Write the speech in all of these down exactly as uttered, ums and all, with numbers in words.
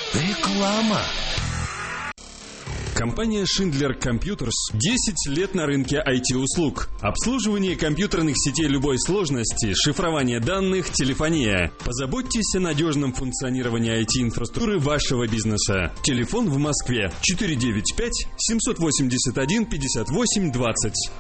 Реклама. Компания Schindler Computers десять лет на рынке ай ти-услуг. Обслуживание компьютерных сетей любой сложности, шифрование данных, телефония. Позаботьтесь о надежном функционировании ай ти-инфраструктуры вашего бизнеса. Телефон в Москве четыре девять пять семь восемь один пятьдесят восемь двадцать.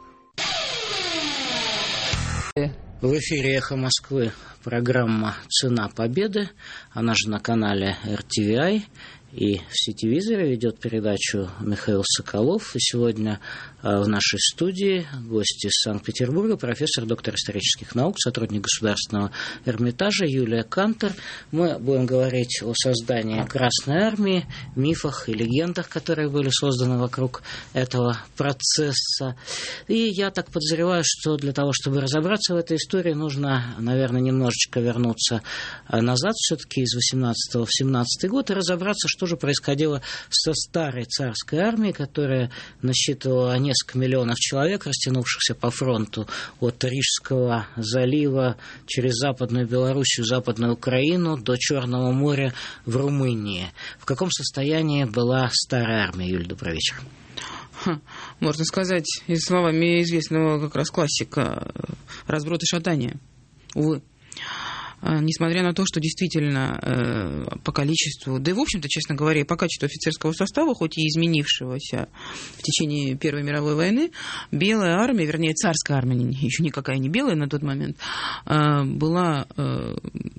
В эфире «Эхо Москвы» программа «Цена победы». Она же на канале эр ти ви ай. И в сетевизоре ведет передачу Михаил Соколов. И сегодня в нашей студии гость из Санкт-Петербурга, профессор, доктор исторических наук, сотрудник Государственного Эрмитажа Юлия Кантер. Мы будем говорить о создании Красной Армии, мифах и легендах, которые были созданы вокруг этого процесса. И я так подозреваю, что для того, чтобы разобраться в этой истории, нужно, наверное, немножечко вернуться назад, все-таки из восемнадцатого в семнадцатый год, и разобраться, что же происходило со старой царской армией, которая насчитывала несколько миллионов человек, растянувшихся по фронту от Рижского залива через Западную Белоруссию, Западную Украину до Черного моря в Румынии. В каком состоянии была старая армия, Юль, добрый вечер. Можно сказать, и словами известного как раз классика, разброд и шатание. Увы. Несмотря на то, что действительно э, по количеству, да и, в общем-то, честно говоря, по качеству офицерского состава, хоть и изменившегося в течение Первой мировой войны, белая армия, вернее, царская армия, еще никакая не белая на тот момент, э, была, э,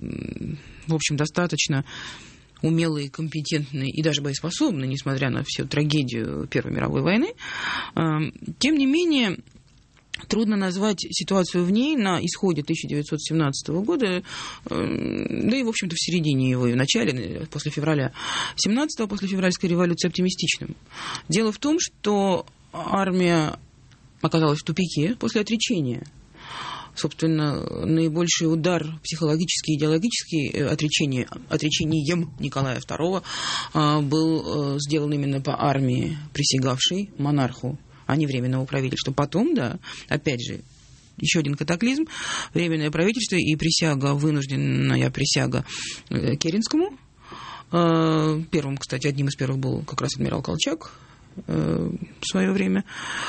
в общем, достаточно умелые, компетентные и даже боеспособные, несмотря на всю трагедию Первой мировой войны. Э, тем не менее, трудно назвать ситуацию в ней на исходе тысяча девятьсот семнадцатого года, да и, в общем-то, в середине его и в начале, после февраля семнадцатого, после февральской революции, оптимистичным. Дело в том, что армия оказалась в тупике после отречения. Собственно, наибольший удар психологический и идеологический отречение, отречением Николая второго был сделан именно по армии, присягавшей монарху, а не временного правительства. Потом, да, опять же, еще один катаклизм, временное правительство и присяга, вынужденная присяга Керенскому. Первым, кстати, одним из первых был как раз адмирал Колчак в свое время.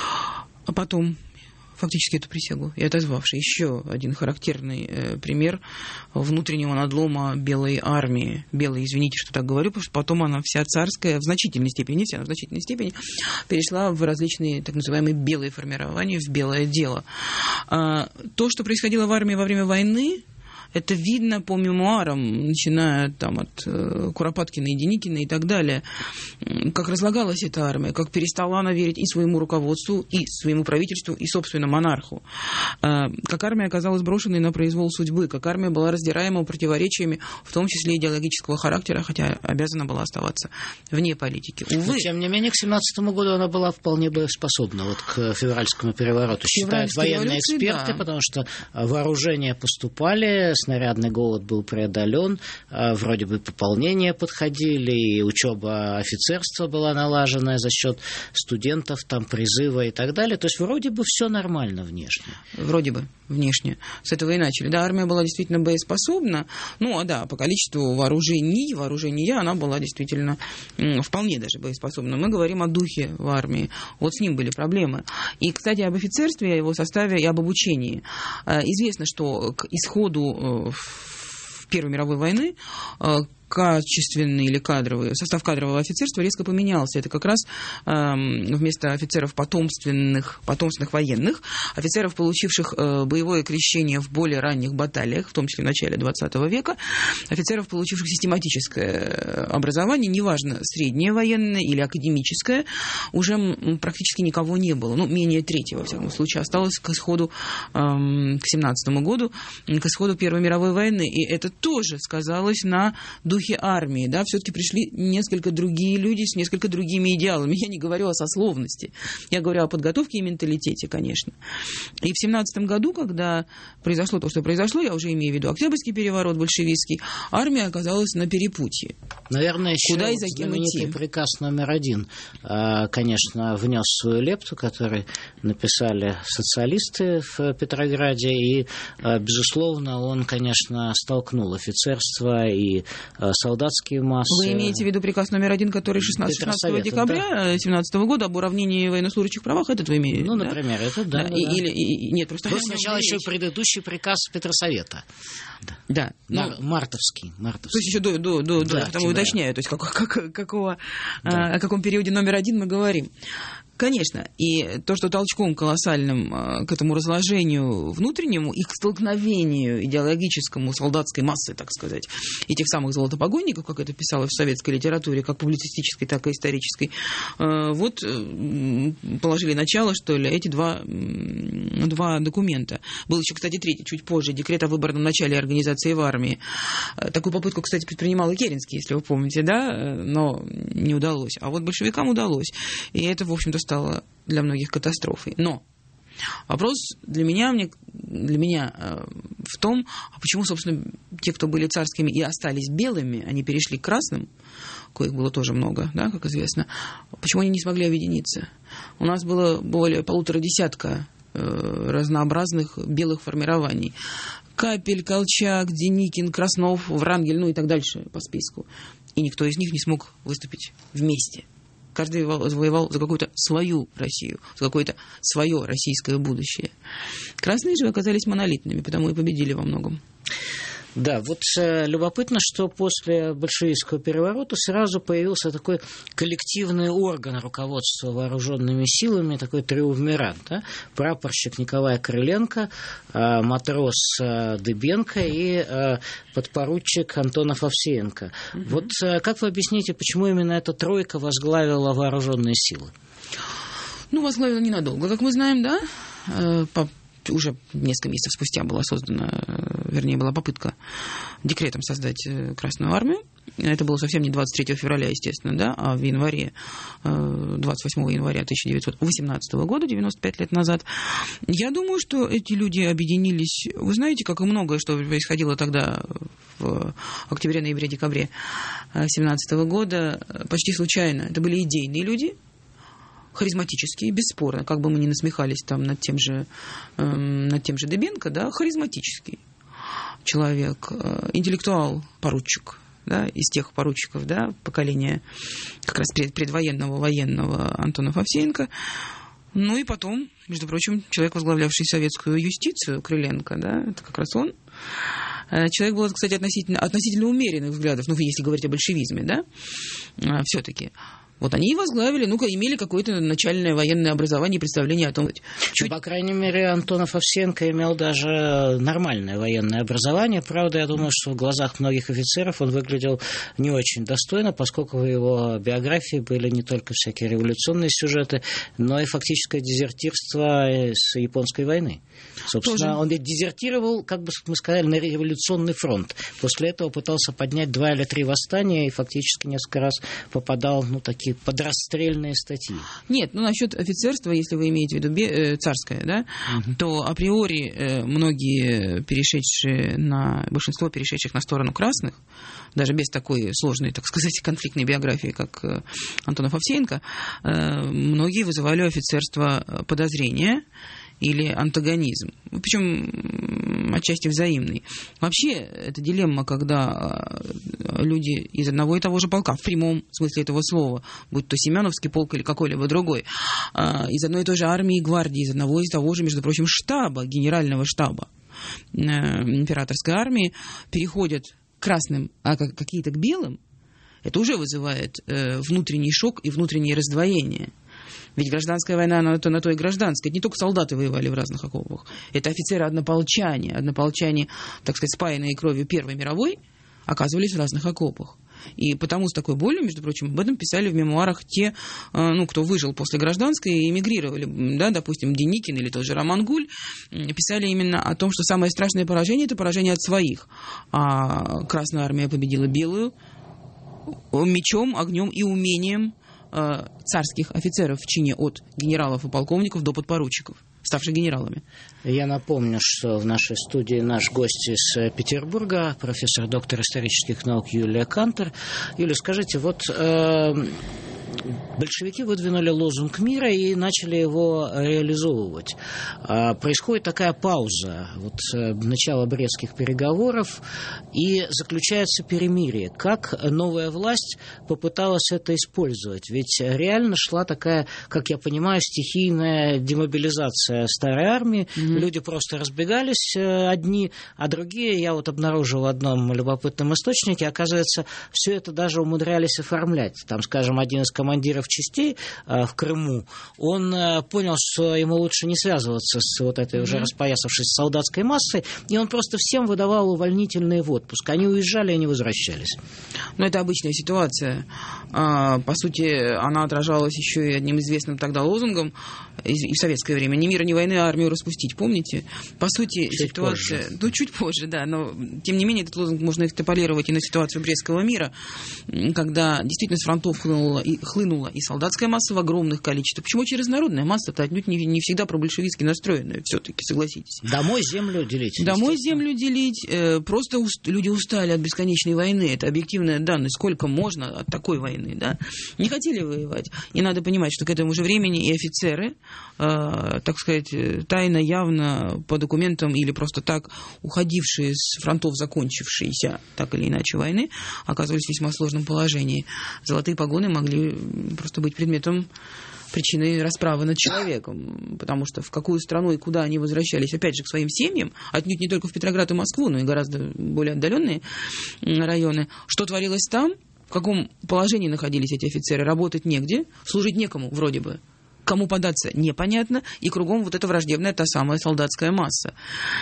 А потом фактически эту присягу и отозвавший. Еще один характерный э, пример внутреннего надлома белой армии. Белой, извините, что так говорю, потому что потом она вся царская в значительной степени, не вся, но в значительной степени перешла в различные так называемые белые формирования, в белое дело. А, то, что происходило в армии во время войны, это видно по мемуарам, начиная там от э, Куропаткина и Деникина и так далее, как разлагалась эта армия, как перестала она верить и своему руководству, и своему правительству, и, собственно, монарху. Э, как армия оказалась брошенной на произвол судьбы, как армия была раздираема противоречиями, в том числе идеологического характера, хотя обязана была оставаться вне политики. Увы. Но, тем не менее, к семнадцатому году она была вполне боеспособна, вот к февральскому перевороту, считают военные эксперты, да. Потому что вооружения поступали, снарядный голод был преодолен, вроде бы пополнения подходили, и учеба офицерства была налажена за счет студентов, там, призыва и так далее. То есть вроде бы все нормально внешне. Вроде бы внешне. С этого и начали. Да, армия была действительно боеспособна. Ну, а да, по количеству вооружений, вооружения она была действительно вполне даже боеспособна. Мы говорим о духе в армии. Вот с ним были проблемы. И, кстати, об офицерстве, о его составе и об обучении. Известно, что к исходу в Первой мировой войны качественный или кадровый, состав кадрового офицерства резко поменялся. Это как раз э, вместо офицеров потомственных, потомственных военных, офицеров, получивших э, боевое крещение в более ранних баталиях, в том числе в начале двадцатого века, офицеров, получивших систематическое образование, неважно, среднее военное или академическое, уже практически никого не было. Ну, менее трети, во всяком случае, осталось к исходу, э, к семнадцатому году, к исходу Первой мировой войны. И это тоже сказалось на духе армии, да, все-таки пришли несколько другие люди с несколько другими идеалами. Я не говорю о сословности, я говорю о подготовке и менталитете, конечно. И в семнадцатом году, когда произошло то, что произошло, я уже имею в виду Октябрьский переворот большевистский, армия оказалась на перепутье. Наверное, еще куда и за кем знаменитый идти? Приказ номер один, конечно, внес свою лепту, который написали социалисты в Петрограде, и, безусловно, он, конечно, столкнул офицерство и солдатские массы. Вы имеете в виду приказ номер один, который шестнадцатого декабря две тысячи семнадцатого года об уравнении военнослужащих правах? Этот вы имеете? Ну, да? например, это да. да, и, да. Или, и, нет, просто... Вот сначала еще предыдущий приказ Петросовета. Да. да Мар- но... Мартовский, мартовский. То есть еще до, до, до, да, до того уточняю, то есть как, как, какого, да. а, о каком периоде номер один мы говорим. Конечно, и то, что толчком колоссальным к этому разложению внутреннему и к столкновению идеологическому солдатской массы, так сказать, и тех самых золотопогонников, как это писалось в советской литературе, как публицистической, так и исторической, вот положили начало, что ли, эти два, два документа. Был еще, кстати, третий, чуть позже, декрет о выборном начале организации в армии. Такую попытку, кстати, предпринимал и Керенский, если вы помните, да, но не удалось. А вот большевикам удалось. И это, в общем-то, стало для многих катастрофой. Но вопрос для меня, мне, для меня э, в том, а почему, собственно, те, кто были царскими и остались белыми, они перешли к красным, коих было тоже много, да, как известно, почему они не смогли объединиться? У нас было более полутора десятка э, разнообразных белых формирований. Капель, Колчак, Деникин, Краснов, Врангель, ну и так дальше по списку. И никто из них не смог выступить вместе. Каждый воевал за какую-то свою Россию, за какое-то свое российское будущее. Красные же оказались монолитными, потому и победили во многом. Да, вот э, любопытно, что после большевистского переворота сразу появился такой коллективный орган руководства вооруженными силами, такой триумвират. Да? Прапорщик Николай Крыленко, э, матрос э, Дыбенко и э, подпоручик Антонов Овсеенко. Угу. Вот э, как вы объясните, почему именно эта тройка возглавила вооруженные силы? Ну, возглавила ненадолго, как мы знаем, да, э, по уже несколько месяцев спустя была создана, вернее, была попытка декретом создать Красную армию. Это было совсем не двадцать третьего февраля, естественно, да, а в январе, двадцать восьмого января тысяча девятьсот восемнадцатого года, девяносто пять лет назад. Я думаю, что эти люди объединились, вы знаете, как и многое, что происходило тогда в октябре, ноябре, декабре семнадцатого года, почти случайно. Это были идейные люди, харизматические, бесспорно, как бы мы ни насмехались там над тем же, э, над тем же Дыбенко, да, харизматический человек, э, интеллектуал, поручик, да, из тех поручиков, да, поколения как раз пред, предвоенного, военного Антонов Овсеенко. Ну и потом, между прочим, человек, возглавлявший советскую юстицию, Крыленко, да, это как раз он. Человек был, кстати, относительно, относительно умеренных взглядов, ну, если говорить о большевизме, да, все-таки. Вот они и возглавили, ну-ка, имели какое-то начальное военное образование и представление о том... Чуть... Ну, по крайней мере, Антонов Овсеенко имел даже нормальное военное образование. Правда, я думаю, что в глазах многих офицеров он выглядел не очень достойно, поскольку в его биографии были не только всякие революционные сюжеты, но и фактическое дезертирство с японской войны. Собственно, тоже. Он ведь дезертировал, как бы мы сказали, на революционный фронт. После этого пытался поднять два или три восстания и фактически несколько раз попадал, ну, такие подрастрельные статьи. Нет, ну насчет офицерства, если вы имеете в виду э, царское, да, угу. то априори э, многие перешедшие на, большинство перешедших на сторону красных, даже без такой сложной, так сказать, конфликтной биографии, как э, Антонов Овсеенко, э, многие вызывали у офицерства подозрения или антагонизм, причем отчасти взаимный. Вообще, это дилемма, когда люди из одного и того же полка, в прямом смысле этого слова, будь то Семеновский полк или какой-либо другой, из одной и той же армии и гвардии, из одного и того же, между прочим, штаба, генерального штаба императорской армии, переходят к красным, а какие-то к белым, это уже вызывает внутренний шок и внутреннее раздвоение. Ведь гражданская война, она то на то и гражданская. Это не только солдаты воевали в разных окопах. Это офицеры-однополчане. Однополчане, так сказать, спаянные кровью Первой мировой, оказывались в разных окопах. И потому с такой болью, между прочим, об этом писали в мемуарах те, ну, кто выжил после гражданской и эмигрировали. Да, допустим, Деникин или тот же Роман Гуль писали именно о том, что самое страшное поражение – это поражение от своих. А Красная армия победила белую мечом, огнем и умением царских офицеров в чине от генералов и полковников до подпоручиков, ставших генералами. Я напомню, что в нашей студии наш гость из Петербурга, профессор, доктор исторических наук Юлия Кантер. Юлия, скажите, вот э, большевики выдвинули лозунг мира и начали его реализовывать. Происходит такая пауза, вот начало Брестских переговоров, и заключается перемирие. Как новая власть попыталась это использовать? Ведь реально шла такая, как я понимаю, стихийная демобилизация старой армии. Mm-hmm. Люди просто разбегались одни, а другие, я вот обнаружил в одном любопытном источнике, оказывается, все это даже умудрялись оформлять. Там, скажем, один из командиров частей э, в Крыму, он э, понял, что ему лучше не связываться с вот этой mm-hmm. уже распоясавшейся солдатской массой, и он просто всем выдавал увольнительные в отпуск. Они уезжали и не возвращались. Ну, это обычная ситуация. А, по сути, она отражалась еще и одним известным тогда лозунгом и в советское время: ни мира, ни войны, а армию распустить. Помните? По сути, чуть ситуация... Позже. Ну, чуть позже, да. Но, тем не менее, этот лозунг можно экстраполировать и на ситуацию Брестского мира, когда действительно с фронтов хлынула и, хлынула и солдатская масса в огромных количествах. Почему очень разнородная масса-то отнюдь не, не всегда пробольшевистски настроенная, все-таки, согласитесь. Домой землю делить. Домой землю делить. Э, просто уст... люди устали от бесконечной войны. Это объективная данность. Сколько можно от такой войны, да? Не хотели воевать. И надо понимать, что к этому же времени и офицеры, э, так сказать, тайно, явно, по документам или просто так уходившие с фронтов закончившиеся так или иначе войны, оказывались в весьма сложном положении. Золотые погоны могли просто быть предметом причиной расправы над человеком, потому что в какую страну и куда они возвращались, опять же, к своим семьям, отнюдь не только в Петроград и Москву, но и гораздо более отдаленные районы. Что творилось там, в каком положении находились эти офицеры, работать негде, служить некому вроде бы. Кому податься, непонятно, и кругом вот эта враждебная, та самая солдатская масса.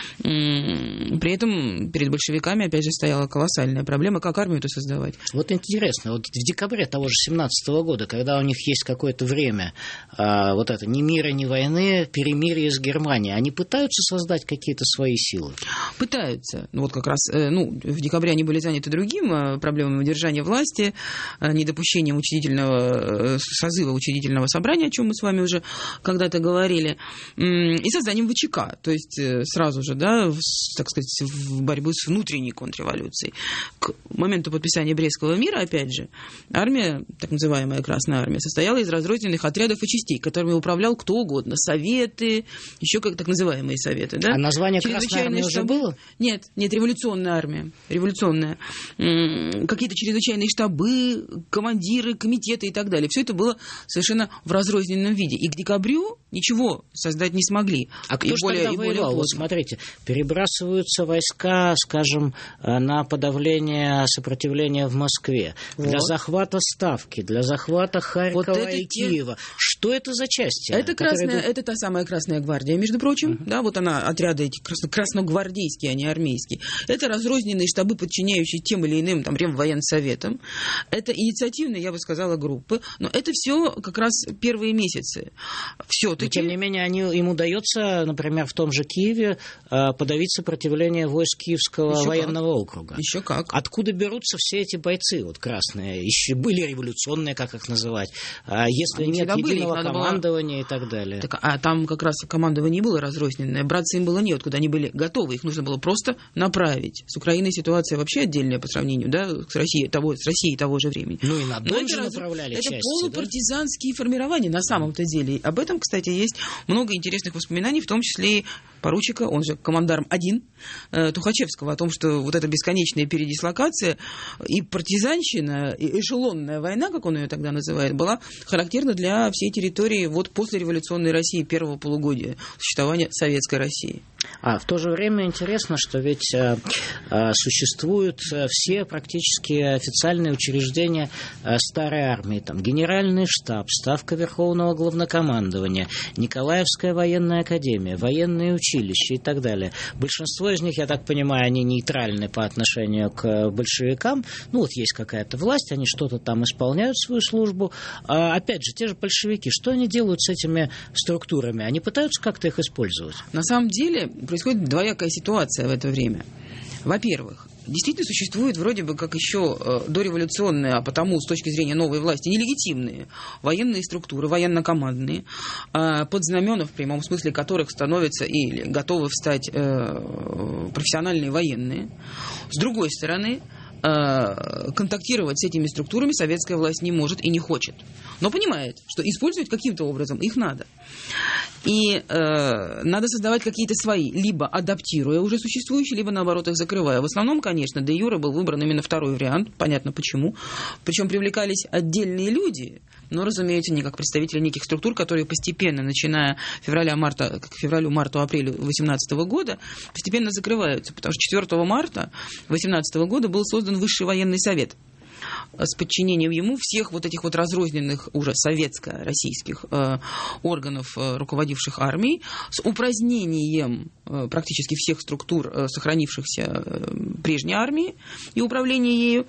При этом перед большевиками, опять же, стояла колоссальная проблема, как армию-то создавать. Вот интересно, вот в декабре того же семнадцатого года, когда у них есть какое-то время, а, вот это ни мира, ни войны, перемирие с Германией, они пытаются создать какие-то свои силы? Пытаются. Вот как раз, ну, в декабре они были заняты другим, проблемами удержания власти, недопущением учредительного созыва учредительного собрания, о чем мы с вами уже когда-то говорили, и созданием ВЧК, то есть сразу же, да, в, так сказать, в борьбу с внутренней контрреволюцией. К моменту подписания Брестского мира, опять же, армия, так называемая Красная армия, состояла из разрозненных отрядов и частей, которыми управлял кто угодно, советы, еще как так называемые советы, да? А название Красной армии уже было? Нет, нет, революционная армия, революционная. Какие-то чрезвычайные штабы, командиры, комитеты и так далее. Все это было совершенно в разрозненном виде. И к декабрю ничего создать не смогли. А кто же тогда воевал? Вот смотрите, перебрасываются войска, скажем, на подавление сопротивления в Москве, вот. Для захвата Ставки, для захвата Харькова вот и Киева. Те... Что это за части? Это, красная, это та самая Красная гвардия, между прочим. Uh-huh. Да, вот она, отряды эти красно- красногвардейские, а не армейские. Это разрозненные штабы, подчиняющие тем или иным там, Реввоенсоветам. Это инициативные, я бы сказала, группы. Но это все как раз первые месяцы. Все-таки... Но, тем не менее, они, им удается, например, в том же Киеве подавить сопротивление войск Киевского Еще военного как. округа. Еще как. Откуда берутся все эти бойцы, вот красные? Еще были революционные, как их называть? А если они нет единого были, командования было... и так далее? Так, а там как раз командование было разрозненное. Браться им было неоткуда, они были готовы. Их нужно было просто направить. С Украиной ситуация вообще отдельная по сравнению, да, с Россией того, с Россией того же времени. Ну и на Дон же направляли это части, Это полупартизанские да? формирования на самом-то деле. Об этом, кстати, есть много интересных воспоминаний, в том числе и поручика, он же командарм один, Тухачевского, о том, что вот эта бесконечная передислокация и партизанщина, и эшелонная война, как он ее тогда называет, была характерна для всей территории вот после революционной России первого полугодия существования Советской России. А в то же время интересно, что ведь э, э, существуют все практически официальные учреждения э, старой армии. Там Генеральный штаб, Ставка Верховного Главнокомандования, Николаевская военная академия, военные училища и так далее. Большинство из них, я так понимаю, они нейтральны по отношению к большевикам. Ну вот есть какая-то власть, они что-то там исполняют свою службу. А, опять же, те же большевики, что они делают с этими структурами? Они пытаются как-то их использовать? На самом деле происходит двоякая ситуация в это время. Во-первых, действительно существуют вроде бы как еще э, дореволюционные, а потому с точки зрения новой власти нелегитимные военные структуры, военно-командные, э, под знамена, в прямом смысле которых становятся или готовы встать э, профессиональные военные. С другой стороны, контактировать с этими структурами советская власть не может и не хочет. Но понимает, что использовать каким-то образом их надо. И э, надо создавать какие-то свои, либо адаптируя уже существующие, либо, наоборот, их закрывая. В основном, конечно, де юре был выбран именно второй вариант, понятно почему. Причем привлекались отдельные люди, но, разумеется, не как представители неких структур, которые постепенно, начиная февраля-марта, к февралю-марту-апрелю две тысячи восемнадцатого года, постепенно закрываются. Потому что четвёртого марта две тысячи восемнадцатого года был создан Высший военный совет с подчинением ему всех вот этих вот разрозненных уже советско-российских э, органов, э, руководивших армией, с упразднением э, практически всех структур, э, сохранившихся э, прежней армии и управления ею.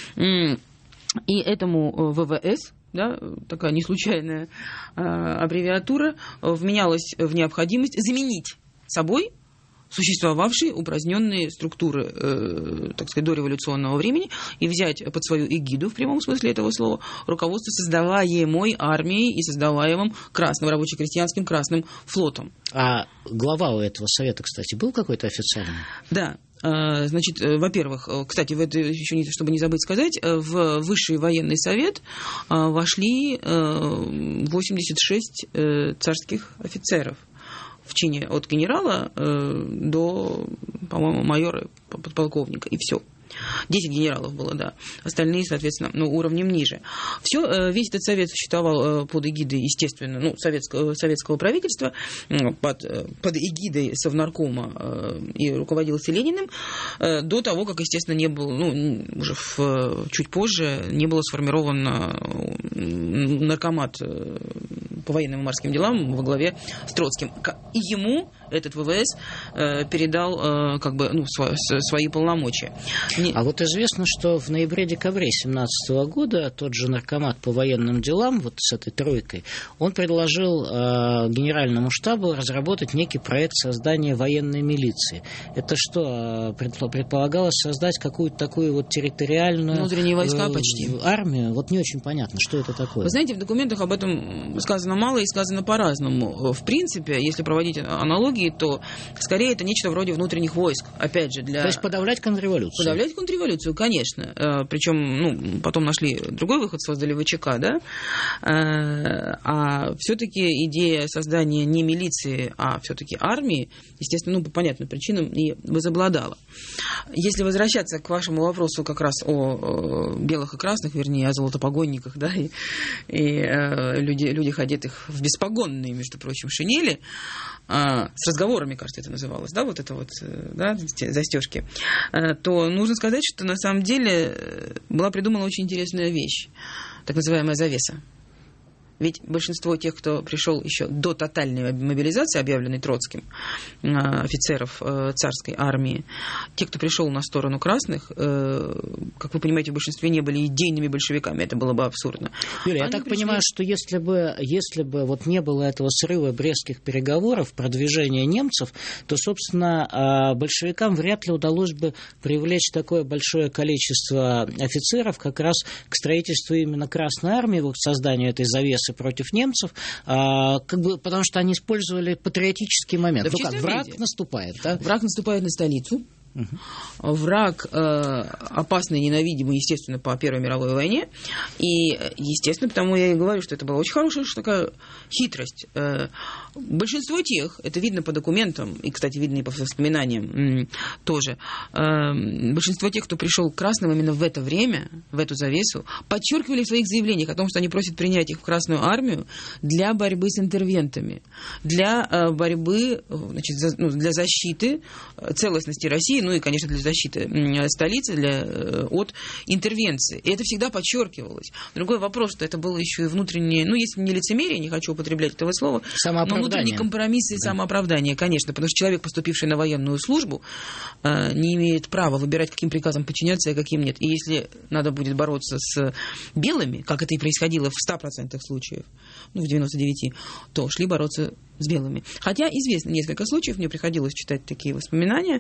И этому вэ вэ эс, да, такая неслучайная э, аббревиатура, вменялась в необходимость заменить собой существовавшие упраздненные структуры, э, так сказать, дореволюционного времени и взять под свою эгиду, в прямом смысле этого слова, руководство создаваемой армией и создаваемым красным, рабоче-крестьянским красным флотом. А глава у этого совета, кстати, был какой-то официальный? Да. Значит, во-первых, кстати, в это еще не, чтобы не забыть сказать, в Высший военный совет вошли восемьдесят шесть царских офицеров в чине от генерала э, до, по-моему, майора, подполковника, и все. Десять генералов было, да. Остальные, соответственно, ну, уровнем ниже. Все, э, весь этот совет существовал э, под эгидой, естественно, ну, советского, советского правительства, э, под, э, под эгидой Совнаркома э, и руководился Лениным, э, до того, как, естественно, не было, ну, уже в, чуть позже не было сформирован наркомат э, по военным и морским делам во главе с Троцким. И ему этот вэ вэ эс э, передал э, как бы, ну, сво, свои полномочия. Не... А вот известно, что в ноябре-декабре две тысячи семнадцатого года тот же наркомат по военным делам, вот с этой тройкой, он предложил э, генеральному штабу разработать некий проект создания военной милиции. Это что, предполагалось создать какую-то такую вот территориальную... Внутренние войска э, почти. Армию? Вот не очень понятно, что это такое. Вы знаете, в документах об этом сказано мало и сказано по-разному. В принципе, если проводить аналогии, то скорее это нечто вроде внутренних войск. Опять же, для... То есть подавлять контрреволюцию. Подавлять контрреволюцию, конечно. Причем, ну, потом нашли другой выход, создали вэ че ка, да. А все-таки идея создания не милиции, а все-таки армии, естественно, ну, по понятным причинам и возобладала. Если возвращаться к вашему вопросу как раз о белых и красных, вернее, о золотопогонниках, да, и, и э, люди, людях, одетых в беспогонные, между прочим, шинели, э, с разговорами, кажется, это называлось, да, вот это вот, э, да, застежки, э, то нужно сказать, что на самом деле была придумана очень интересная вещь, так называемая завеса. Ведь большинство тех, кто пришел еще до тотальной мобилизации, объявленной Троцким, офицеров царской армии, те, кто пришел на сторону красных, как вы понимаете, в большинстве не были идейными большевиками. Это было бы абсурдно. Юлия, я так пришли... понимаю, что если бы, если бы вот не было этого срыва брестских переговоров, продвижения немцев, то, собственно, большевикам вряд ли удалось бы привлечь такое большое количество офицеров как раз к строительству именно Красной армии, к созданию этой завесы против немцев, а, как бы, потому что они использовали патриотический момент. Да, ну как, враг виде. наступает, да? Враг наступает на столицу. Угу. Враг э, опасный, ненавидимый, естественно, по Первой мировой войне. И, естественно, потому я и говорю, что это была очень хорошая такая хитрость. Э, большинство тех, это видно по документам, и, кстати, видно и по воспоминаниям м, тоже, э, большинство тех, кто пришел к красным именно в это время, в эту завесу, подчеркивали в своих заявлениях о том, что они просят принять их в Красную армию для борьбы с интервентами, для э, борьбы, значит, за, ну, для защиты целостности России, ну и, конечно, для защиты столицы для, от интервенции. И это всегда подчеркивалось. Другой вопрос, что это было еще и внутреннее, ну, если не лицемерие, не хочу употреблять этого слова, но внутренние компромиссы и да. самооправдание, конечно, потому что человек, поступивший на военную службу, не имеет права выбирать, каким приказам подчиняться, а каким нет. И если надо будет бороться с белыми, как это и происходило в ста процентах случаев, ну, в девяноста девяти процентах, то шли бороться с белыми. Хотя известно несколько случаев, мне приходилось читать такие воспоминания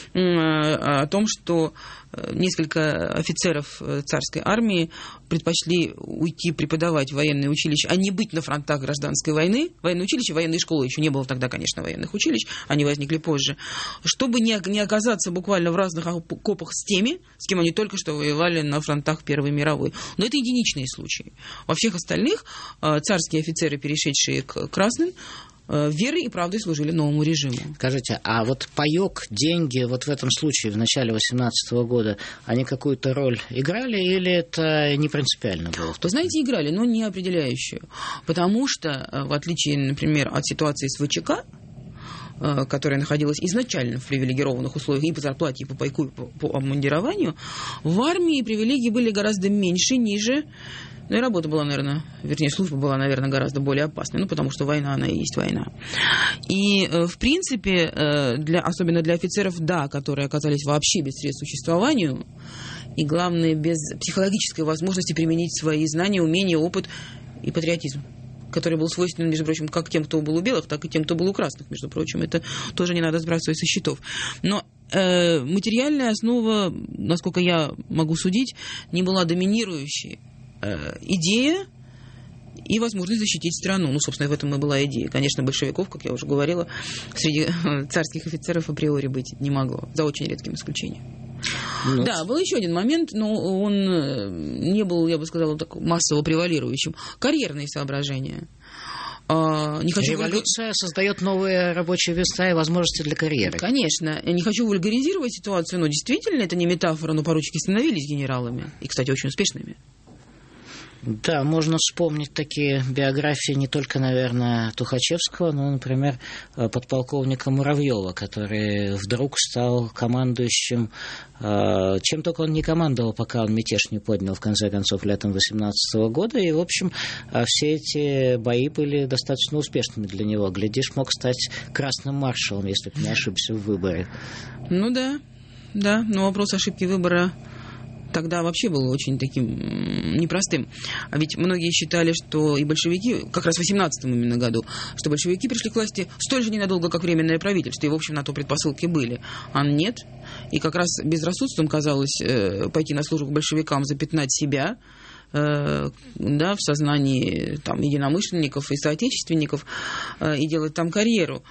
о том, что несколько офицеров царской армии предпочли уйти преподавать в военное училище, а не быть на фронтах гражданской войны. Военное училище, военные школы еще не было тогда, конечно, военных училищ, они возникли позже, чтобы не, не оказаться буквально в разных окопах с теми, с кем они только что воевали на фронтах Первой мировой. Но это единичные случаи. Во всех остальных царские офицеры, перешедшие к красным, верой и правдой служили новому режиму. Скажите, а вот паёк, деньги, вот в этом случае, в начале восемнадцатого года, они какую-то роль играли или это не принципиально было? Вы знаете, играли, но не определяющую. Потому что, в отличие, например, от ситуации с ВЧК, которая находилась изначально в привилегированных условиях и по зарплате, и по пайку, и по, по обмундированию, в армии привилегии были гораздо меньше, ниже. Ну и работа была, наверное, вернее, служба была, наверное, гораздо более опасной, ну, потому что война, она и есть война. И, в принципе, для, особенно для офицеров, да, которые оказались вообще без средств к существованию, и, главное, без психологической возможности применить свои знания, умения, опыт и патриотизм, который был свойственен, между прочим, как тем, кто был у белых, так и тем, кто был у красных, между прочим. Это тоже не надо сбрасывать со счетов. Но э, материальная основа, насколько я могу судить, не была доминирующей. Идея и возможность защитить страну. Ну, собственно, в этом и была идея. Конечно, большевиков, как я уже говорила, среди царских офицеров априори быть не могло, за очень редким исключением. Ну, да, был еще один момент, но он не был, я бы сказала, так массово превалирующим. Карьерные соображения. Не хочу Революция вульга... создает новые рабочие места и возможности для карьеры. Конечно. Я не хочу вульгаризировать ситуацию, но действительно это не метафора, но поручики становились генералами. И, кстати, очень успешными. Да, можно вспомнить такие биографии не только, наверное, Тухачевского, но, например, подполковника Муравьева, который вдруг стал командующим, чем только он не командовал, пока он мятеж не поднял, в конце концов, летом восемнадцатого года, и, в общем, все эти бои были достаточно успешными для него. Глядишь, мог стать красным маршалом, если бы не ошибся в выборе. Ну да, да, но вопрос ошибки выбора тогда вообще был очень таким непростым. А ведь многие считали, что и большевики, как раз в восемнадцатом именно году, что большевики пришли к власти столь же ненадолго, как Временное правительство, и, в общем, на то предпосылки были. А нет. И как раз безрассудством казалось э, пойти на службу к большевикам, запятнать себя, э, да, в сознании там, единомышленников и соотечественников э, и делать там карьеру.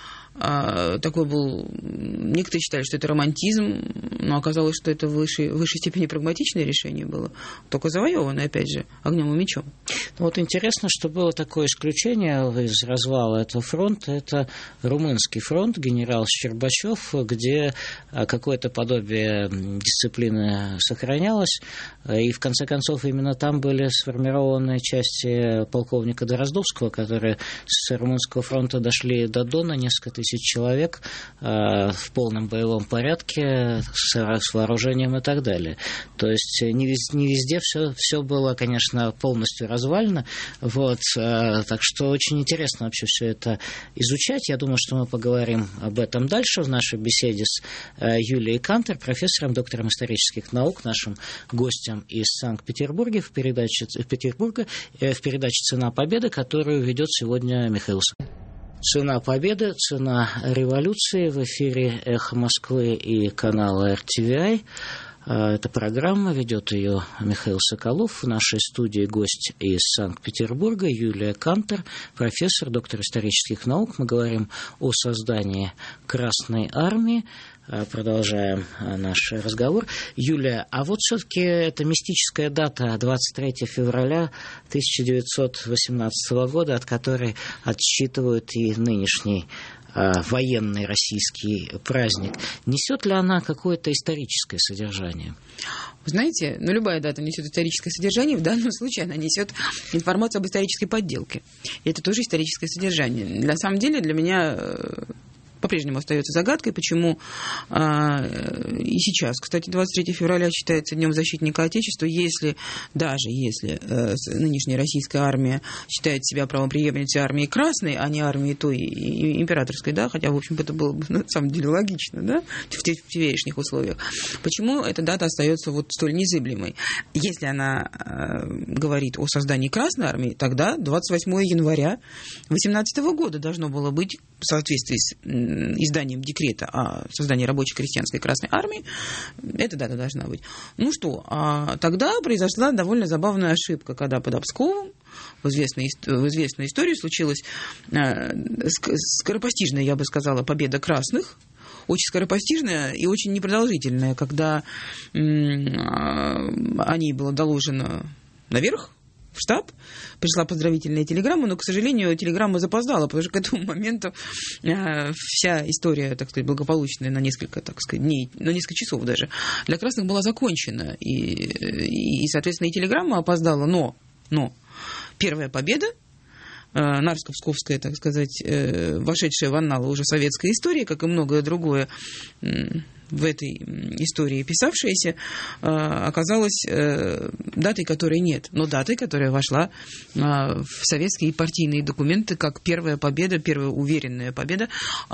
А, такой был... Некоторые считали, что это романтизм, но оказалось, что это в высшей, в высшей степени прагматичное решение было, только завоеванное, опять же, огнем и мечом. Ну, вот интересно, что было такое исключение из развала этого фронта. Это Румынский фронт, генерал Щербачев, где какое-то подобие дисциплины сохранялось, и в конце концов именно там были сформированы части полковника Дороздовского, которые с Румынского фронта дошли до Дона, несколько тысяч тысяч человек э, в полном боевом порядке, с, с вооружением и так далее. То есть не, вез, не везде все, все было, конечно, полностью развалено. Вот, э, так что очень интересно вообще все это изучать. Я думаю, что мы поговорим об этом дальше в нашей беседе с э, Юлией Кантер, профессором, доктором исторических наук, нашим гостем из Санкт-Петербурга в передаче, в Петербурга, э, в передаче «Цена победы», которую ведет сегодня Михаил Соколов. «Цена победы», «Цена революции» в эфире «Эхо Москвы» и канала эр ти ви ай. Эта программа, ведет ее Михаил Соколов. В нашей студии гость из Санкт-Петербурга Юлия Кантер, профессор, доктор исторических наук. Мы говорим о создании Красной Армии. Продолжаем наш разговор. Юлия, а вот все-таки эта мистическая дата, двадцать третьего февраля тысяча девятьсот восемнадцатого года, от которой отсчитывают и нынешний военный российский праздник. Несет ли она какое-то историческое содержание? Вы знаете, ну, любая дата несет историческое содержание. В данном случае она несет информацию об исторической подделке. И это тоже историческое содержание. На самом деле для меня по-прежнему остается загадкой, почему а, и сейчас, кстати, двадцать третьего февраля считается Днем защитника Отечества, если, даже если э, нынешняя российская армия считает себя правопреемницей армии Красной, а не армии той императорской, да, хотя, в общем, это было бы на самом деле логично, да, в теперешних условиях. Почему эта дата остается вот столь незыблемой? Если она э, говорит о создании Красной армии, тогда двадцать восьмого января две тысячи восемнадцатого года должно было быть, в соответствии с э, изданием декрета о создании рабочей крестьянской Красной армии, эта дата должна быть. Ну что, а тогда произошла довольно забавная ошибка, когда под Псковом в известной, в известной истории случилась э, скоропостижная, я бы сказала, победа красных, очень скоропостижная и очень непродолжительная, когда э, о ней было доложено наверх, в штаб, пришла поздравительная телеграмма, но, к сожалению, телеграмма запоздала, потому что к этому моменту э, вся история, так сказать, благополучная на несколько, так сказать, дней, на несколько часов даже, для красных была закончена. И, и, и соответственно, и телеграмма опоздала, но, но первая победа, э, Нарвско-Псковская, так сказать, э, вошедшая в анналы уже советской истории, как и многое другое, э, в этой истории писавшаяся, оказалась датой, которой нет, но датой, которая вошла в советские партийные документы как первая победа, первая уверенная победа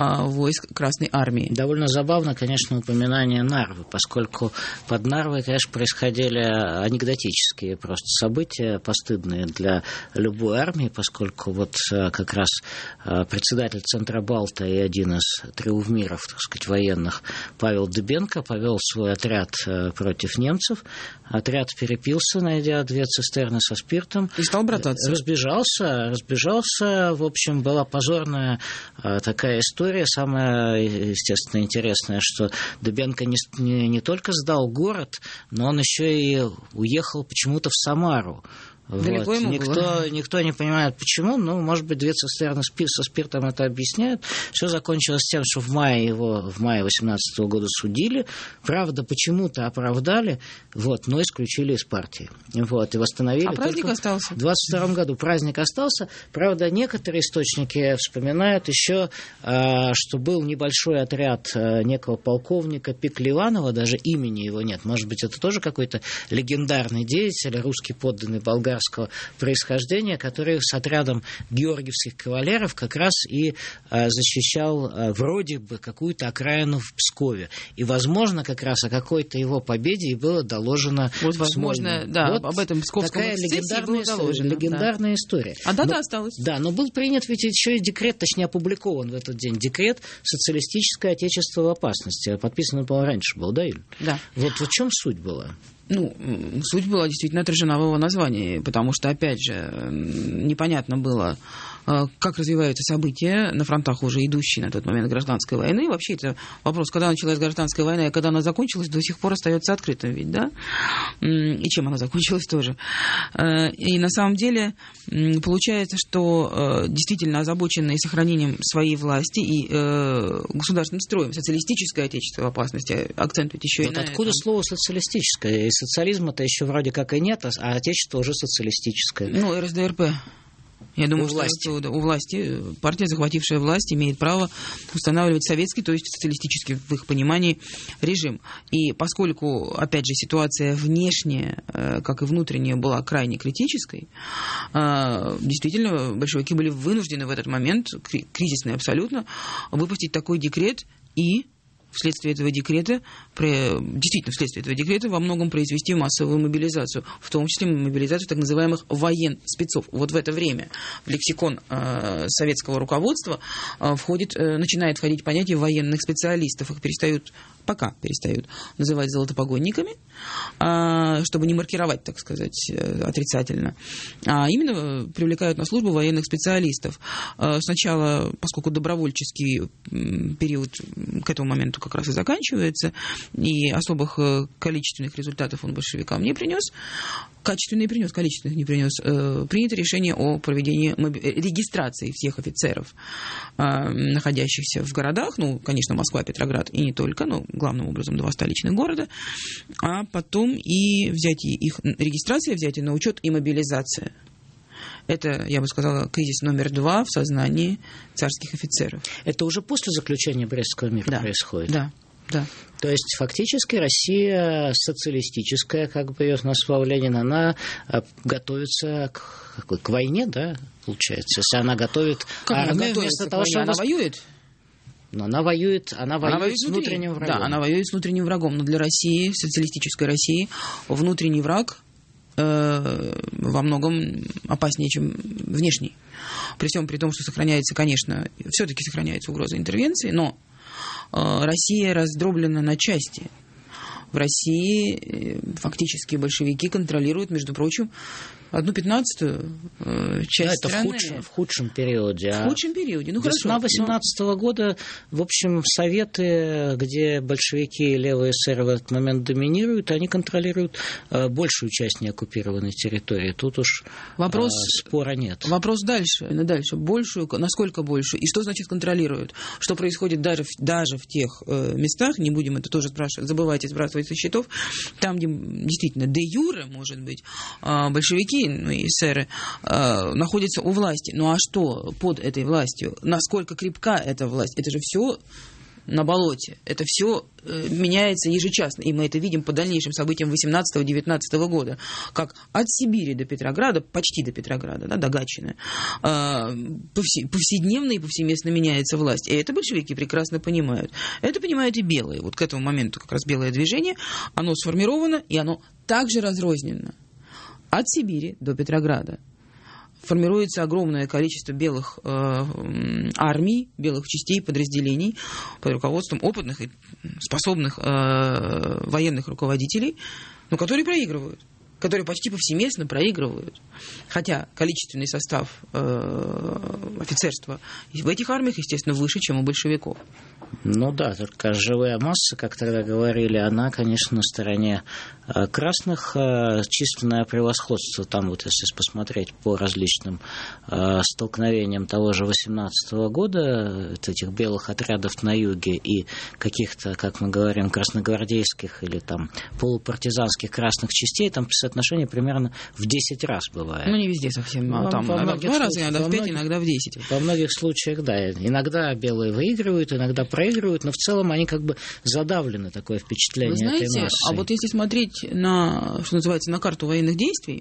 войск Красной армии. Довольно забавно, конечно, упоминание Нарвы, поскольку под Нарвой, конечно, происходили анекдотические просто события, постыдные для любой армии, поскольку вот как раз председатель Центробалта и один из триумвиров, так сказать, военных, Павел Дыбенко, повел свой отряд против немцев. Отряд перепился, найдя две цистерны со спиртом. И стал брататься. Разбежался, разбежался. В общем, была позорная такая история. Самое, естественно, интересное, что Дыбенко не, не, не только сдал город, но он еще и уехал почему-то в Самару. Далеко вот. ему никто, было. никто не понимает, почему. Ну, может быть, две цистерны со спиртом это объясняют. Все закончилось тем, что в мае его, в мае восемнадцатого года судили. Правда, почему-то оправдали, вот, но исключили из партии. Вот, и восстановили. А праздник остался? В двадцать втором году праздник остался. Правда, некоторые источники вспоминают еще, что был небольшой отряд некого полковника Пеклеванова, даже имени его нет. Может быть, это тоже какой-то легендарный деятель, русский подданный болгар происхождения, который с отрядом георгиевских кавалеров как раз и а, защищал а, вроде бы какую-то окраину в Пскове. И, возможно, как раз о какой-то его победе и было доложено вот, возможно, да, вот об этом Псковском такая легендарная, доложено, легендарная да. история. А дата но, осталась. Да, но был принят ведь еще и декрет, точнее опубликован в этот день декрет «Социалистическое отечество в опасности». Подписан, по-моему, раньше был, да, Юль? Да. Вот в чем суть была? Ну, суть была действительно отражена в его названии, потому что, опять же, непонятно было, как развиваются события на фронтах, уже идущие на тот момент гражданской войны. И вообще, это вопрос, когда началась гражданская война и когда она закончилась, до сих пор остается открытым ведь, да? И чем она закончилась тоже. И на самом деле получается, что действительно озабоченные сохранением своей власти и государственным строем социалистическое отечество в опасности, акцент ведь еще вот и на откуда этом. Слово социалистическое? И социализма-то еще вроде как и нет, а отечество уже социалистическое. Ну, эр эс дэ эр пэ. Я думаю, у что власти. Это, у власти партия, захватившая власть, имеет право устанавливать советский, то есть социалистический в их понимании, режим. И поскольку, опять же, ситуация внешняя, как и внутренняя, была крайне критической, действительно, большевики были вынуждены в этот момент, кризисный абсолютно, выпустить такой декрет и вследствие этого декрета, действительно вследствие этого декрета во многом произвести массовую мобилизацию, в том числе мобилизацию так называемых военспецов. Вот в это время в лексикон э, советского руководства э, входит, э, начинает входить понятие военных специалистов. Их перестают, пока перестают называть золотопогонниками, э, чтобы не маркировать, так сказать, э, отрицательно, а именно привлекают на службу военных специалистов. Э, сначала, поскольку добровольческий э, период к этому моменту как раз и заканчивается, и особых количественных результатов он большевикам не принес, качественных принес, количественных не принес, э, принято решение о проведении моби- регистрации всех офицеров, э, находящихся в городах, ну, конечно, Москва, Петроград и не только, но главным образом два столичных города, а потом и взятие их регистрация, взятие на учет и мобилизация. Это, я бы сказала, кризис номер два в сознании царских офицеров. Это уже после заключения Брестского мира да. происходит? Да, да. То есть, фактически, Россия социалистическая, как бы ее назвал Ленин, она готовится к, к войне, да, получается? Если она готовит как армию вместо того, чтобы... Она воюет? Но она воюет, она воюет, она воюет с внутренним внутри. врагом. Да, она воюет с внутренним врагом. Но для России, социалистической России, внутренний враг э, во многом опаснее, чем внешний. При всем при том, что сохраняется, конечно, все-таки сохраняется угроза интервенции, но э, Россия раздроблена на части. В России фактически большевики контролируют, между прочим, одну пятнадцатую э, часть да, это страны. В худшем, в худшем периоде. В худшем периоде. Ну, весна восемнадцатого но... года, в общем, советы, где большевики и левые эсеры в этот момент доминируют, они контролируют э, большую часть неоккупированной территории. Тут уж вопрос, э, спора нет. Вопрос дальше, дальше. Большую, насколько большую? И что значит контролируют? Что происходит даже, даже в тех э, местах, не будем это тоже спрашивать, забывайте сбрасывать со счетов, там, где действительно де юре, может быть, э, большевики, ну и эсеры, э, находятся у власти. Ну а что под этой властью? Насколько крепка эта власть? Это же все на болоте. Это все э, меняется ежечасно. И мы это видим по дальнейшим событиям восемнадцатого-девятнадцатого года. Как от Сибири до Петрограда, почти до Петрограда, да, до Гатчины, э, повсе, повседневно и повсеместно меняется власть. И это большевики прекрасно понимают. Это понимают и белые. Вот к этому моменту как раз белое движение, оно сформировано, и оно также разрознено. От Сибири до Петрограда формируется огромное количество белых э, армий, белых частей, подразделений под руководством опытных и способных э, военных руководителей, но которые проигрывают, которые почти повсеместно проигрывают. Хотя количественный состав э, офицерства в этих армиях, естественно, выше, чем у большевиков. Ну да, только живая масса, как тогда говорили, она, конечно, на стороне красных. Численное превосходство там, вот если посмотреть по различным столкновениям того же восемнадцатого года, этих белых отрядов на юге и каких-то, как мы говорим, красногвардейских или там полупартизанских красных частей, там соотношение примерно в десять раз бывает. Ну, не везде совсем. Во, там во иногда в два раза, иногда в пять, иногда в десять. Во многих случаях, да. Иногда белые выигрывают, иногда проигрывают, но в целом они как бы задавлены, такое впечатление. Вы знаете, этой массой. А вот если смотреть на, что называется, на карту военных действий,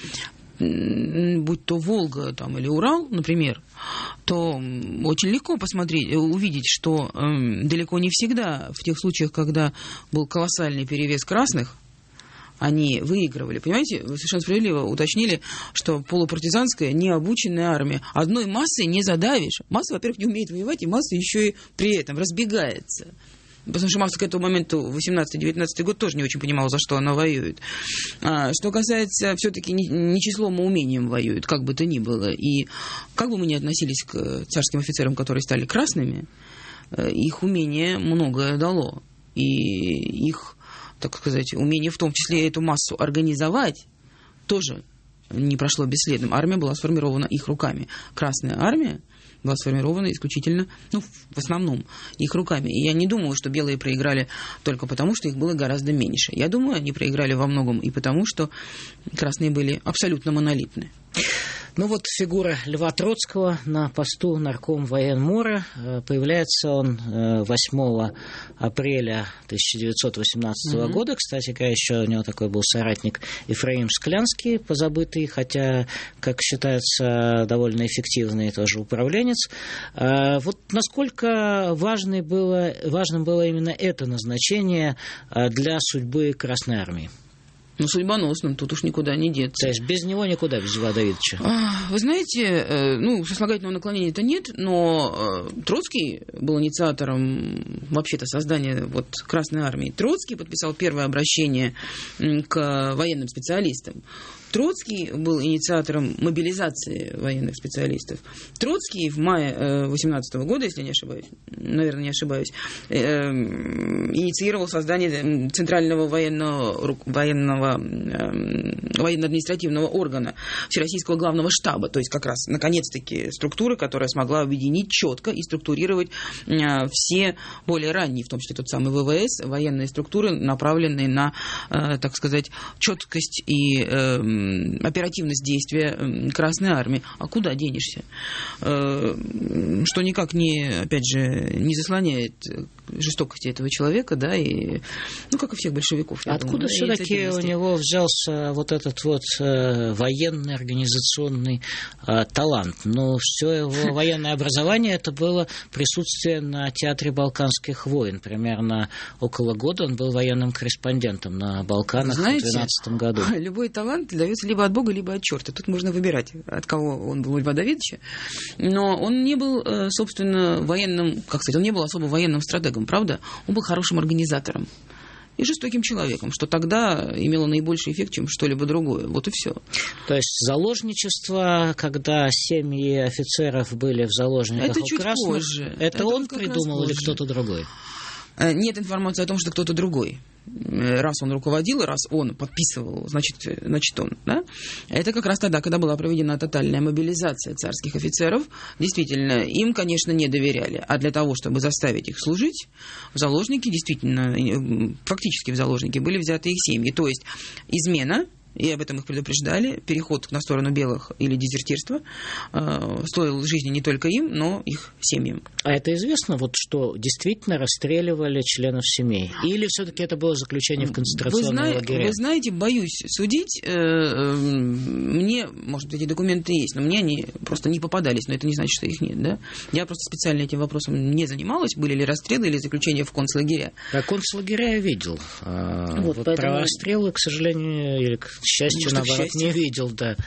будь то Волга там, или Урал, например, то очень легко посмотреть, увидеть, что э, далеко не всегда в тех случаях, когда был колоссальный перевес красных, они выигрывали. Понимаете, вы совершенно справедливо уточнили, что полупартизанская необученная армия одной массой не задавишь. Масса, во-первых, не умеет воевать, и масса еще и при этом разбегается. Потому что масса к этому моменту, восемнадцатый-девятнадцатый год, тоже не очень понимала, за что она воюет. А, что касается, все-таки не, не числом, а умением воюет, как бы то ни было. И как бы мы ни относились к царским офицерам, которые стали красными, их умение многое дало. И их, так сказать, умение в том числе эту массу организовать тоже не прошло бесследным. Армия была сформирована их руками. Красная армия была сформирована исключительно, ну, в основном, их руками. И я не думаю, что белые проиграли только потому, что их было гораздо меньше. Я думаю, они проиграли во многом и потому, что красные были абсолютно монолитны. Ну вот фигура Льва Троцкого на посту нарком военмора. Появляется он восьмого апреля тысяча девятьсот восемнадцатого mm-hmm. года. Кстати говоря, еще у него такой был соратник Ефраим Склянский, позабытый, хотя, как считается, довольно эффективный тоже управленец. Вот насколько важным было, важным было именно это назначение для судьбы Красной Армии? Ну, судьбоносным, тут уж никуда не деться. То есть без него никуда, без Льва Давидовича? Вы знаете, ну, сослагательного наклонения-то нет, но Троцкий был инициатором вообще-то создания вот Красной Армии. Троцкий подписал первое обращение к военным специалистам. Троцкий был инициатором мобилизации военных специалистов. Троцкий в мае восемнадцатого года, если не ошибаюсь, наверное, не ошибаюсь, инициировал создание Центрального военного, военного, военно-административного органа Всероссийского главного штаба, то есть как раз, наконец-таки, структуры, которая смогла объединить четко и структурировать все более ранние, в том числе тот самый вэ вэ эс, военные структуры, направленные на, так сказать, четкость и оперативность действия Красной Армии. А куда денешься? Что никак не, опять же, не заслоняет жестокости этого человека, да, и, ну, как и всех большевиков. Откуда думаю, все-таки у него взялся вот этот вот э, военный организационный э, талант? Ну, все его военное образование это было присутствие на театре Балканских войн. Примерно около года он был военным корреспондентом на Балканах. Знаете, в двенадцатом году. Любой талант дается либо от Бога, либо от черта. Тут можно выбирать, от кого он был, Льва Давидовича. Но он не был, собственно, военным, как сказать, он не был особо военным стратегом, правда? Он был хорошим организатором и жестоким человеком, что тогда имело наибольший эффект, чем что-либо другое. Вот и все. То есть заложничество, когда семьи офицеров были в заложниках это у чуть красных, позже. это, это он придумал или позже. кто-то другой? Нет информации о том, что кто-то другой. Раз он руководил, раз он подписывал, значит, значит он, да? Это как раз тогда, когда была проведена тотальная мобилизация царских офицеров. Действительно, им, конечно, не доверяли. А для того, чтобы заставить их служить, в заложники, действительно, фактически в заложники были взяты их семьи. То есть измена, и об этом их предупреждали, переход на сторону белых или дезертирство э, стоил жизни не только им, но их семьям. А это известно, вот, что действительно расстреливали членов семей? Или все-таки это было заключение в концентрационные вы лагеря? Вы знаете, боюсь судить. Э, э, мне, может быть, эти документы есть, но мне они просто не попадались, но это не значит, что их нет. Да? Я просто специально этим вопросом не занималась, были ли расстрелы или заключения в концлагеря. А концлагеря я видел. Вот, вот поэтому... Про расстрелы, к сожалению, или к счастью, Может, наоборот, счастье. не видел, да.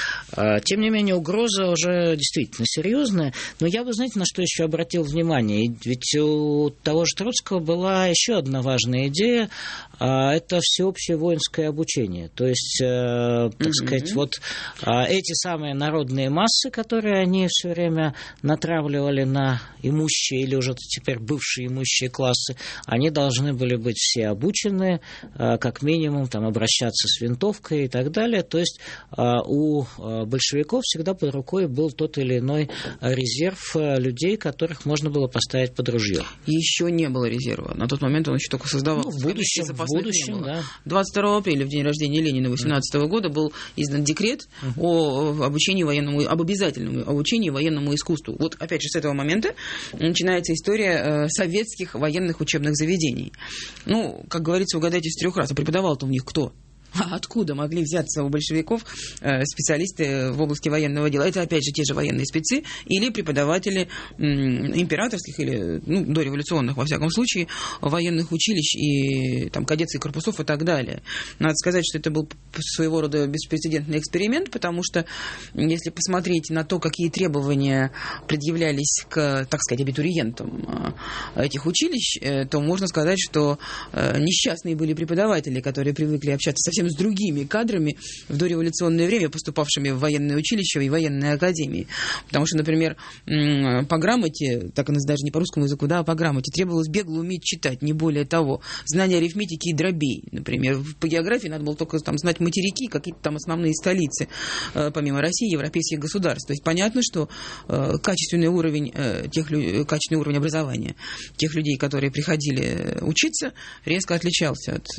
Тем не менее, угроза уже действительно серьезная. Но я бы, знаете, на что еще обратил внимание? Ведь у того же Троцкого была еще одна важная идея. Это всеобщее воинское обучение. То есть, так mm-hmm. сказать, вот эти самые народные массы, которые они все время натравливали на имущие или уже теперь бывшие имущие классы, они должны были быть все обучены, как минимум, там, обращаться с винтовкой и так далее. То есть у большевиков всегда под рукой был тот или иной резерв людей, которых можно было поставить под ружье. Еще не было резерва. На тот момент он еще только создавался. Ну, в будущем, в будущем, да. двадцать второго апреля, в день рождения Ленина восемнадцатого года, был издан декрет uh-huh. о обучении военному, об обязательном обучении военному искусству. Вот опять же с этого момента начинается история советских военных учебных заведений. Ну, как говорится, угадайте с трех раз. А преподавал-то в них кто? А откуда могли взяться у большевиков э, специалисты в области военного дела? Это, опять же, те же военные спецы или преподаватели м, императорских или ну, дореволюционных, во всяком случае, военных училищ и там, кадетских корпусов и так далее. Надо сказать, что это был своего рода беспрецедентный эксперимент, потому что, если посмотреть на то, какие требования предъявлялись к, так сказать, абитуриентам этих училищ, э, то можно сказать, что э, несчастные были преподаватели, которые привыкли общаться совсем с другими кадрами в дореволюционное время, поступавшими в военные училища и военные академии. Потому что, например, по грамоте, так даже не по русскому языку, да, а по грамоте требовалось бегло уметь читать, не более того. Знание арифметики и дробей, например. По географии надо было только там, знать материки, какие-то там основные столицы, помимо России, европейских государств. То есть понятно, что качественный уровень, тех, качественный уровень образования тех людей, которые приходили учиться, резко отличался от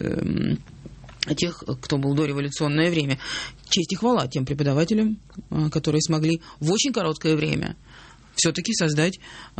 тех, кто был в дореволюционное время. Честь и хвала тем преподавателям, которые смогли в очень короткое время все-таки создать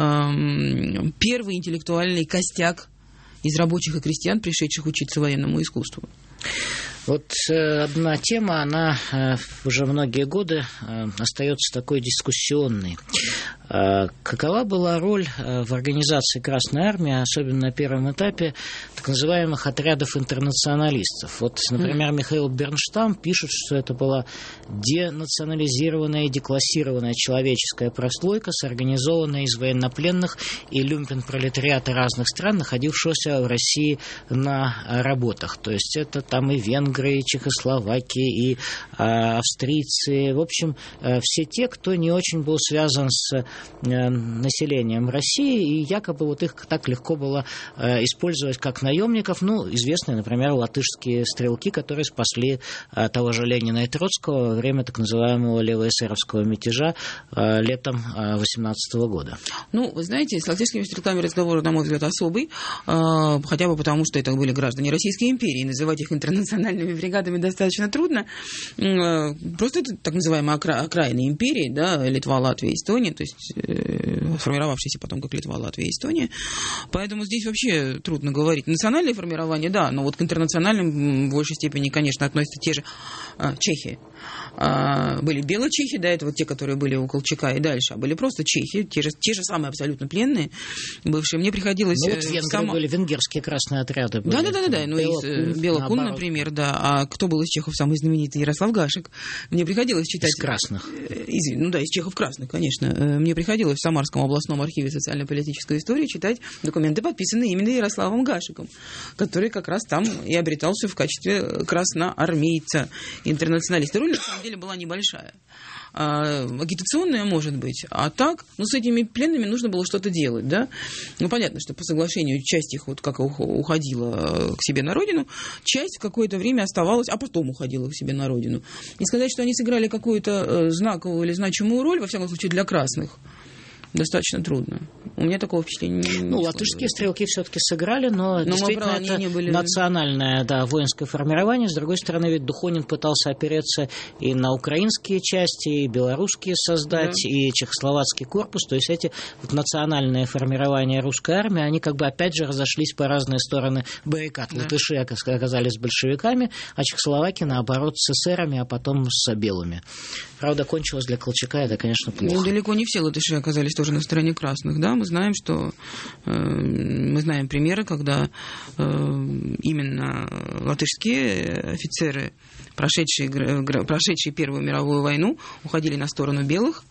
эм, первый интеллектуальный костяк из рабочих и крестьян, пришедших учиться военному искусству. Вот э, одна тема, она э, уже многие годы э, остается такой дискуссионной. Э, какова была роль э, в организации Красной Армии, особенно на первом этапе, так называемых отрядов интернационалистов? Вот, например, Михаил Бернштам пишет, что это была денационализированная и деклассированная человеческая прослойка, сорганизованная из военнопленных и люмпен-пролетариата разных стран, находившегося в России на работах. То есть это там и венгры, и Чехословакии, и а, австрийцы, в общем, а, все те, кто не очень был связан с населением России, и якобы вот их так легко было использовать как наемников. Ну, известные, например, латышские стрелки, которые спасли того же Ленина и Троцкого во время так называемого левоэсеровского мятежа летом восемнадцатого года. Ну, вы знаете, с латышскими стрелками разговор, на мой взгляд, особый, хотя бы потому, что это были граждане Российской империи. Называть их интернациональными бригадами достаточно трудно. Просто это так называемая окра- окраины империи, да, Литва, Латвия, Эстония, то есть э, сформировавшиеся потом как Литва, Латвия, Эстония. Поэтому здесь вообще трудно говорить. Национальные формирования, да, но вот к интернациональным в большей степени, конечно, относятся те же э, чехи. А, были белочехи, да, это вот те, которые были у Колчака и дальше, а были просто чехи, те же, те же самые абсолютно пленные бывшие. Мне приходилось... Ну, вот венгры сама... были, венгерские красные отряды были. Да-да-да, ну, из Белокун, например, да. А кто был из чехов самый знаменитый? Ярослав Гашек. Мне приходилось читать... Из красных. Из, ну да, из чехов красных, конечно. Мне приходилось в Самарском областном архиве социально-политической истории читать документы, подписанные именно Ярославом Гашеком, который как раз там и обретался в качестве красноармейца, интернационалиста. Роль, на самом деле, была небольшая. А, агитационная, может быть. А так, ну, с этими пленными нужно было что-то делать, да. Ну, понятно, что по соглашению часть их, вот как уходила к себе на родину, часть в какое-то время оставалась, а потом уходила к себе на родину. И сказать, что они сыграли какую-то знаковую или значимую роль, во всяком случае, для красных, достаточно трудно. У меня такого впечатления не Ну, латышские стрелки все-таки сыграли, но, но действительно это не были... национальное, да, воинское формирование. С другой стороны, ведь Духонин пытался опереться и на украинские части, и белорусские создать, да. и чехословацкий корпус. То есть эти вот национальные формирования русской армии, они как бы опять же разошлись по разные стороны баррикад. Да. Латыши оказались с большевиками, а чехословаки, наоборот, с эсерами, а потом с белыми. Правда, кончилось для Колчака это, конечно, плохо. Ну, далеко не все латыши оказались тоже на стороне красных, да, мы знаем, что э, мы знаем примеры, когда э, именно латышские офицеры, прошедшие, прошедшие Первую мировую войну, уходили на сторону белых,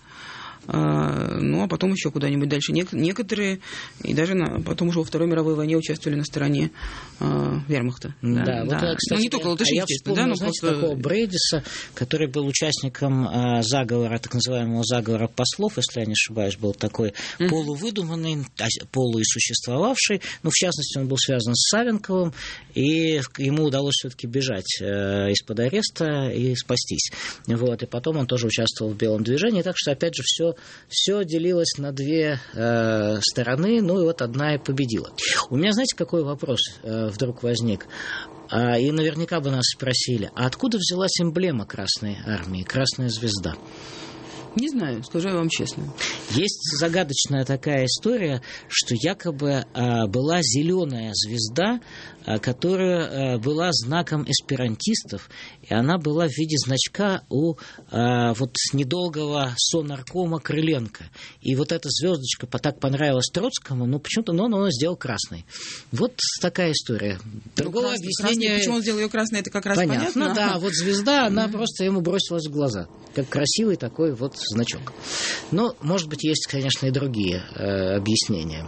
ну, а потом еще куда-нибудь дальше. Некоторые, и даже на, потом уже во Второй мировой войне участвовали на стороне э, вермахта. Да, да. Вот, да. кстати, ну, не только латыши, а я естественно. Вспомнил, да, но знаете, просто... такого Брейдиса, который был участником э, заговора, так называемого заговора послов, если я не ошибаюсь, был такой mm-hmm. полувыдуманный, полуисуществовавший. Ну, в частности, он был связан с Савенковым, и ему удалось все-таки бежать э, из-под ареста и спастись. Вот, и потом он тоже участвовал в белом движении. Так что, опять же, все Все делилось на две э, стороны, ну и вот одна и победила. У меня, знаете, какой вопрос э, вдруг возник? А, и наверняка бы нас спросили, а откуда взялась эмблема Красной Армии, Красная Звезда? Не знаю, скажу я вам честно. Есть загадочная такая история, что якобы а, была зеленая звезда, а, которая а, была знаком эсперантистов, и она была в виде значка у а, вот недолгого сонаркома Крыленко. И вот эта звездочка так понравилась Троцкому, но почему-то но он ее сделал красной. Вот такая история. Другого красный, объяснения... Красный, почему он сделал ее красной, это как раз понятно. Понятно, да. Вот звезда, она просто ему бросилась в глаза. Как красивый такой вот значок. Но, может быть, есть, конечно, и другие э, объяснения.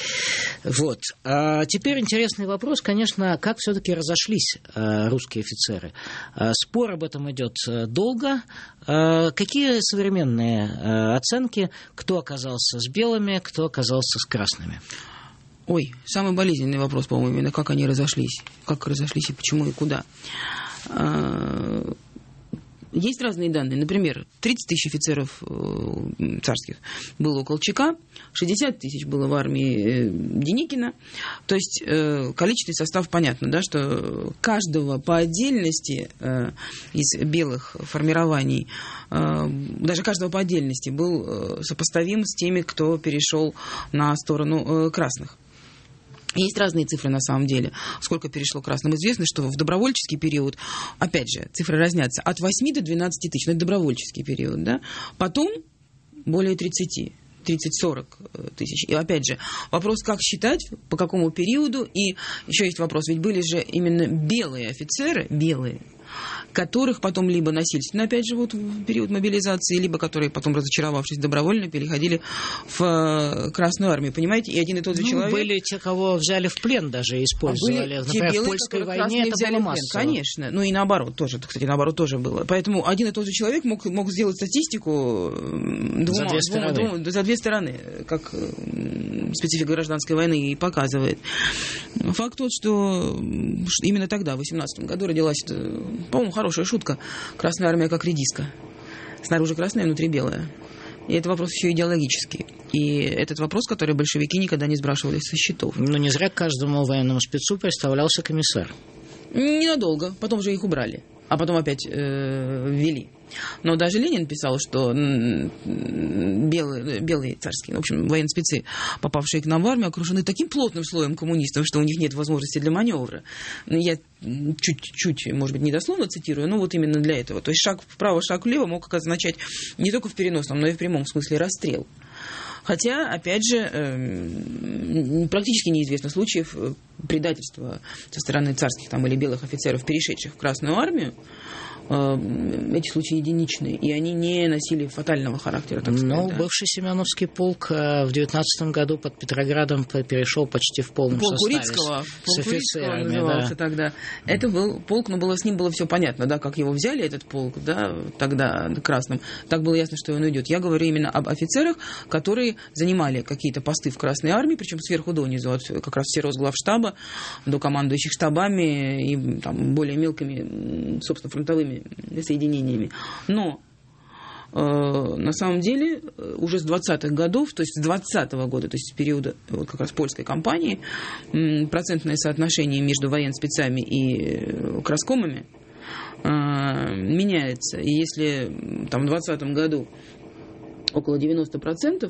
Вот. А теперь интересный вопрос, конечно, как все-таки разошлись э, русские офицеры. Э, спор об этом идет долго. Э, какие современные э, оценки, кто оказался с белыми, кто оказался с красными? Ой, самый болезненный вопрос, по-моему, именно как они разошлись. Как разошлись и почему и куда. Есть разные данные. Например, тридцать тысяч офицеров царских было у Колчака, шестьдесят тысяч было в армии Деникина. То есть количественный состав понятно, да, что каждого по отдельности из белых формирований, даже каждого по отдельности был сопоставим с теми, кто перешел на сторону красных. Есть разные цифры на самом деле, сколько перешло красным. Известно, что в добровольческий период, опять же, цифры разнятся, от восьми до двенадцати тысяч, но это добровольческий период, да? Потом более тридцати, тридцать-сорок тысяч. И опять же, вопрос, как считать, по какому периоду, и еще есть вопрос, ведь были же именно белые офицеры, белые, которых потом либо насильственно, опять же, вот в период мобилизации, либо которые потом, разочаровавшись добровольно, переходили в Красную армию, понимаете? И один и тот же ну, человек... были те, кого взяли в плен даже, использовали. А были Например, белые, в польской войне это взяли было в плен. массово. Конечно. Ну и наоборот тоже, кстати, наоборот тоже было. Поэтому один и тот же человек мог, мог сделать статистику двума, за, две двума, двума, за две стороны, как специфика гражданской войны и показывает. Факт тот, что именно тогда, в восемнадцатом году, родилась, по-моему, хорошая шутка. Красная армия как редиска. Снаружи красная, внутри белая. И это вопрос еще идеологический. И этот вопрос, который большевики никогда не сбрасывали со счетов. Ну, не зря каждому военному спецу представлялся комиссар. Ненадолго. Потом же их убрали. А потом опять э, ввели. Но даже Ленин писал, что белые, белые царские, в общем, военспецы, попавшие к нам в армию, окружены таким плотным слоем коммунистов, что у них нет возможности для маневра. Я чуть-чуть, может быть, недословно цитирую, но вот именно для этого. То есть шаг вправо, шаг влево мог означать не только в переносном, но и в прямом смысле расстрел. Хотя, опять же, практически неизвестно случаев предательства со стороны царских там, или белых офицеров, перешедших в Красную армию. Эти случаи единичные, и они не носили фатального характера, так сказать. Но да. бывший Семеновский полк в девятнадцатом году под Петроградом перешел почти в полном полк составе. Курицкого, с, полк с Курицкого назывался да. тогда. Это был полк, но было, с ним было все понятно, да, как его взяли, этот полк, да, тогда красным. Так было ясно, что он уйдет. Я говорю именно об офицерах, которые занимали какие-то посты в Красной армии, причем сверху донизу, от как раз все Росглавштаба до командующих штабами и там, более мелкими, собственно, фронтовыми соединениями. Но э, на самом деле уже с двадцатых годов, то есть с двадцатого года, то есть с периода вот как раз польской кампании, м, процентное соотношение между военспецами и краскомами э, меняется. И если там в двадцатом году около девяносто процентов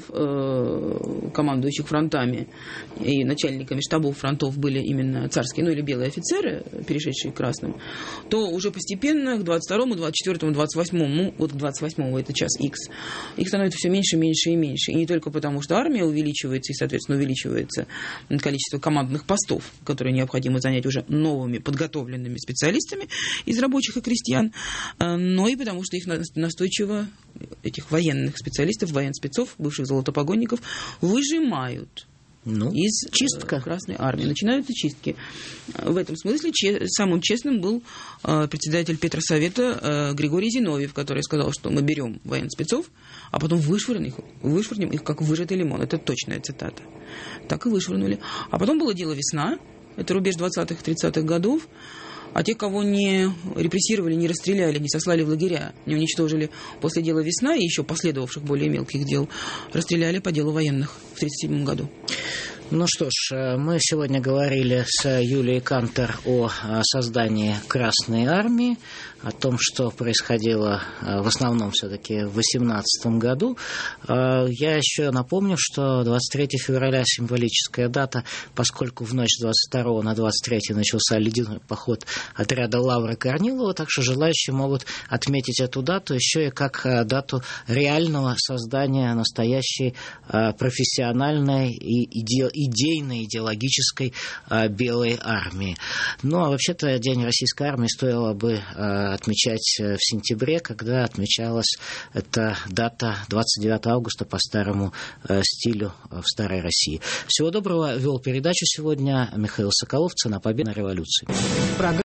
командующих фронтами и начальниками штабов фронтов были именно царские, ну или белые офицеры, перешедшие к красным, то уже постепенно к двадцать второму, двадцать четвёртому, двадцать восьмому, ну вот к двадцать восьмому это час X, их становится все меньше, меньше и меньше. И не только потому, что армия увеличивается и, соответственно, увеличивается количество командных постов, которые необходимо занять уже новыми подготовленными специалистами из рабочих и крестьян, но и потому, что их настойчиво, этих военных специалистов, военспецов, бывших золотопогонников, выжимают ну, из чистка. Красной армии. Начинаются чистки. В этом смысле че- самым честным был э, председатель Петросовета э, Григорий Зиновьев, который сказал, что мы берем военспецов, а потом вышвырнем их, вышвырнем их как выжатый лимон. Это точная цитата. Так и вышвырнули. А потом было дело «Весна». Это рубеж двадцатых-тридцатых годов. А те, кого не репрессировали, не расстреляли, не сослали в лагеря, не уничтожили после дела «Весна» и еще последовавших более мелких дел, расстреляли по делу военных в тридцать седьмом году. Ну что ж, мы сегодня говорили с Юлией Кантер о создании Красной армии, о том, что происходило в основном все-таки в восемнадцатом году. Я еще напомню, что двадцать третьего февраля символическая дата, поскольку в ночь с двадцать второго на двадцать третье начался ледяной поход отряда Лавры Корнилова, так что желающие могут отметить эту дату еще и как дату реального создания настоящей профессиональной и иде- идейной, идеологической э, белой армии. Ну, а вообще-то День российской армии стоило бы э, отмечать в сентябре, когда отмечалась эта дата двадцать девятого августа по старому э, стилю в Старой России. Всего доброго. Вел передачу сегодня Михаил Соколов. «Цена победы на революции».